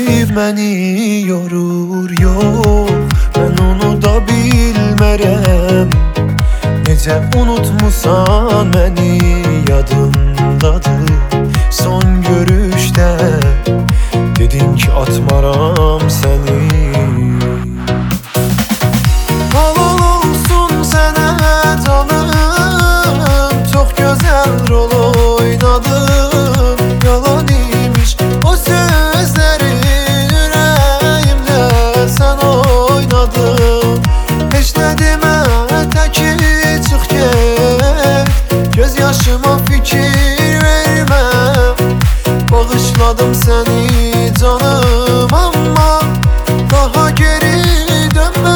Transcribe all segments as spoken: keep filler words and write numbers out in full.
məni yorur, yox, mən onu da bilmərəm. Necə unutmusan məni, yadımdadır son görüşdə dedin ki atmaram səni. Halal olsun sənə canım, çox gözəl rol oynadın. Yalan imiş o sözləri, ürəyimdə sən oynadın. Heç nə demə, təki çıx get, göz yaşıma fikir vermə. Bağışladım səni canım, amma daha geri dönmə.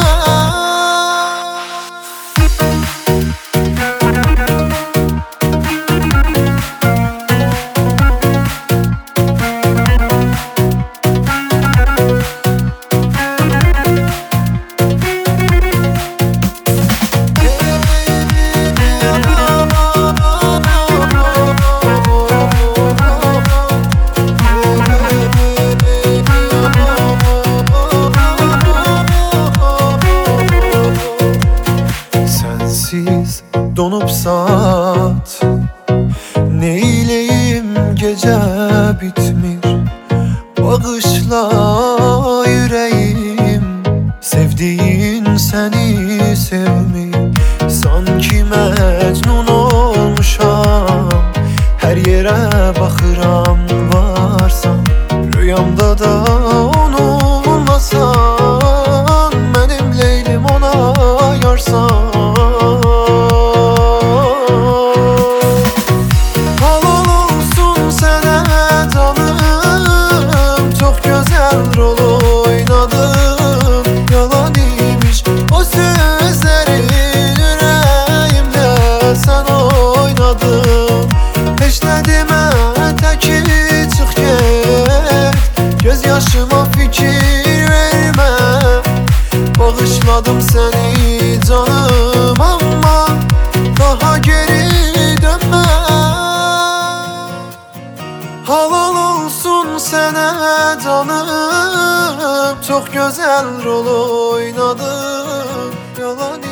Donup saat, neyleyim gece bitmir. Bağışla yüreğim, sevdiğin seni sevmir. Sanki Mecnun olmuşam, her yere bakıram varsan. Rüyamda da onunlasan, benim Leylim ona yarsan. Rol oynadın, yalan imiş o sözlerin, yüreğimde sen oynadın. Heç nə demə, təki çıx get, göz yaşıma fikir vermə. Bağışladım səni canım, amma daha geri dönmə. Halal olsun sənə canım, çox gözəl rol oynadın. Yalan